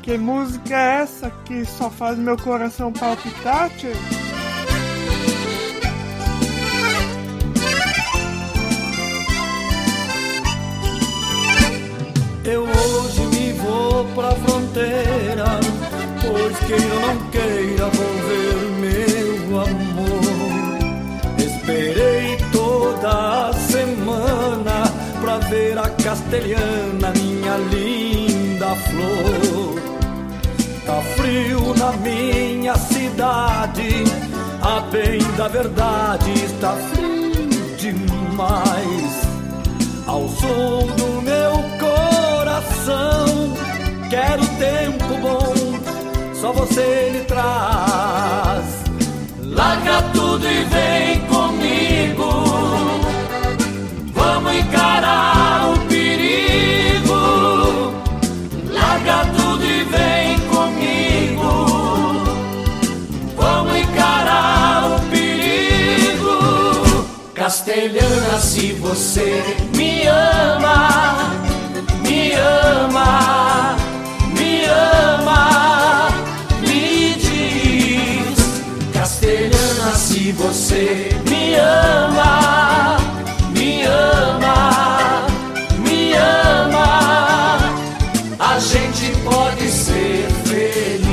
Que música é essa que só faz meu coração palpitar, tchê? Eu hoje me vou pra fronteira, pois queira ou não queira vou ver meu amor. Esperei toda semana pra ver a castelhana, minha linda flor. Tá frio na minha cidade, a bem da verdade está frio demais. Ao som do meu coração, quero tempo bom, só você me traz. Larga tudo e vem comigo, vamos encarar o perigo. Larga tudo e vem comigo, vamos encarar o perigo. Castelhana, se você me ama, me ama, me ama, me diz. Castelhana, se você me ama, me ama, me ama, a gente pode ser feliz.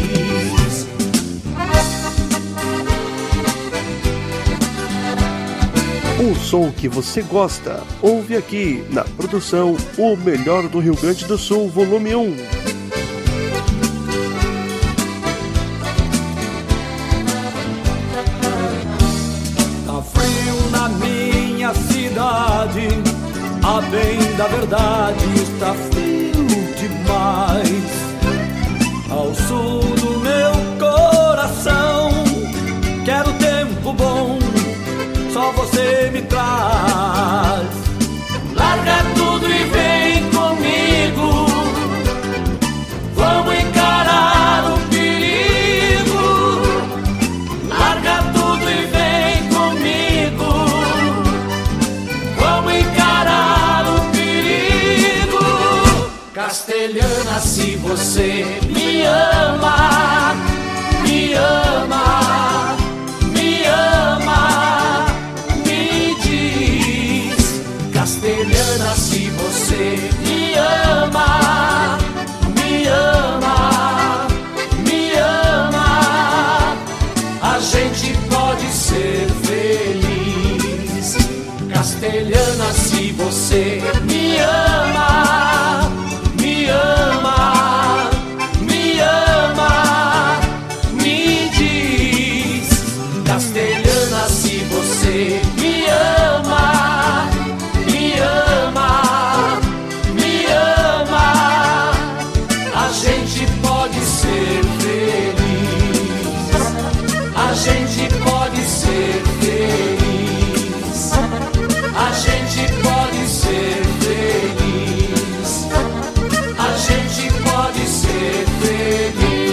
Um som que você gosta, ouve aqui na produção O Melhor do Rio Grande do Sul, volume 1. Tá frio na minha cidade, a bem da verdade está frio demais. Ao sul do meu coração, quero tempo bom, só você me traz. Larga tudo e vem comigo, vamos encarar o perigo. Larga tudo e vem comigo, vamos encarar o perigo. Castelhana, se você me ama, me ama, me ama, me diz. Castelhana, se você me ama, me ama, me ama, a gente pode ser feliz. Castelhana, se você me ama, me ama, me ama, me diz. Castelhana, se você me ama, me ama, me ama, a gente pode ser feliz. A gente pode ser feliz. A gente pode ser feliz. A gente pode ser feliz.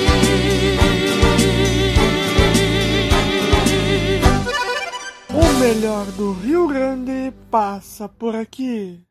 O melhor do Rio Grande passa por aqui.